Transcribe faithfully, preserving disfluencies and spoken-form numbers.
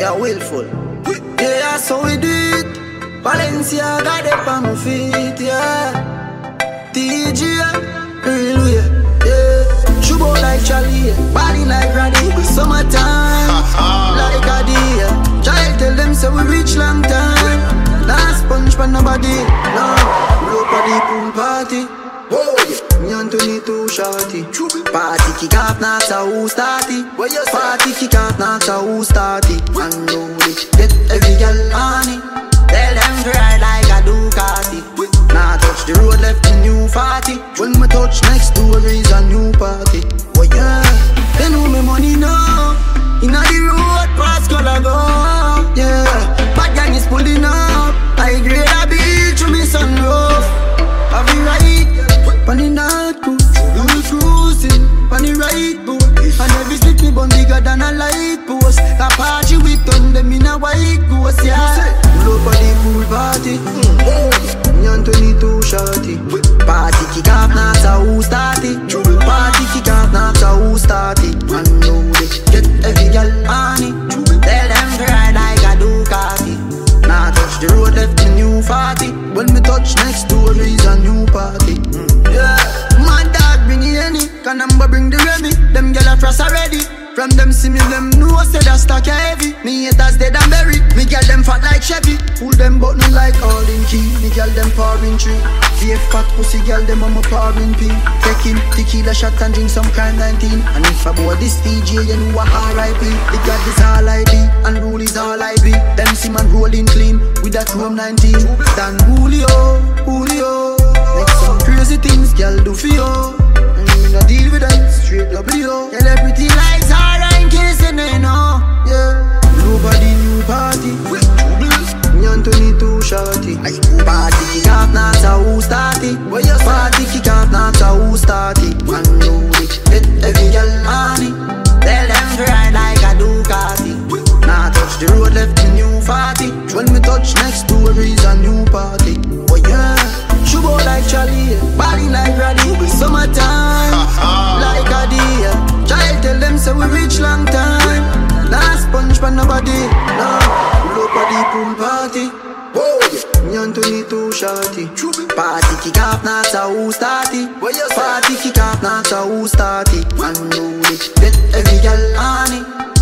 you're willful. Yeah, that's how we do it. Valencia got it on my feet, yeah. D J, real way, yeah. Shubo like Charlie, body like Raddy. Summertime, like a deer. Child tell them so we reach long time. Last punch for nobody, no. Blow for the pool party. Whoa, me and twenty-two shorty. Party kick off, not a who start it. Party kick off, not a who start it. And only get every girl on it. Tell them to ride like a Ducati. Now touch the road, left the new forty. When me touch next door is a new party. Oh yeah, they know me money now. Inna the road, pass color go. Yeah, bad gang is pulling up. I grade a beach to me sunroof. Have you right? Pan the night cool, we cruising. Pan the right boat, and every slip me bun bigger than a light post. A party we turn them in a white ghost, yeah. Blow for the pool party. Me and twenty-two shorty. Party kick off, not a who start it. Party kick off, not a who start it. And know they get every girl on it. Tell them to ride like a Ducati. Now touch the road, left the new forty. When me touch next door is a new party. Yeah, my dog bring the any. Canamba bring the Remy. Them gyal a frost already. From them see me, them know say that stock heavy. Me haters dead and buried. Me gyal them fat like Chevy. Pull them button like all in key. Me gyal them pouring tree. V F fat pussy gyal them on my pouring pee. Taking tequila shot and drink some crime nineteen. And if I bought this D J, you know a R I P. The God is all I be, and rule is all I be. Them see man rolling clean with that Chrome nineteen. Dan Julio, Julio. Make some crazy things gyal do for you. And you no deal with them, straight W. Tell everything lies alright in case you don't know. Yeah, nobody new party. Me and twenty-two shorty. Party kick off, not a who start it. Party kick off, not a who start it. And know it, get every girl on it. Tell them to ride like a Ducati. Now touch the road, left the new forty. When me touch next door is a new party. Oh yeah, Shubo like Charlie, body like Raddy. Summertime, like a deer. Child tell them so we reach long time. Last punch for nobody, no. Blow for the pool party. Whoa, me and twenty-two shorty. Party kick off, not a who start it. Party kick off, not a who start it. And know it, get every girl on it.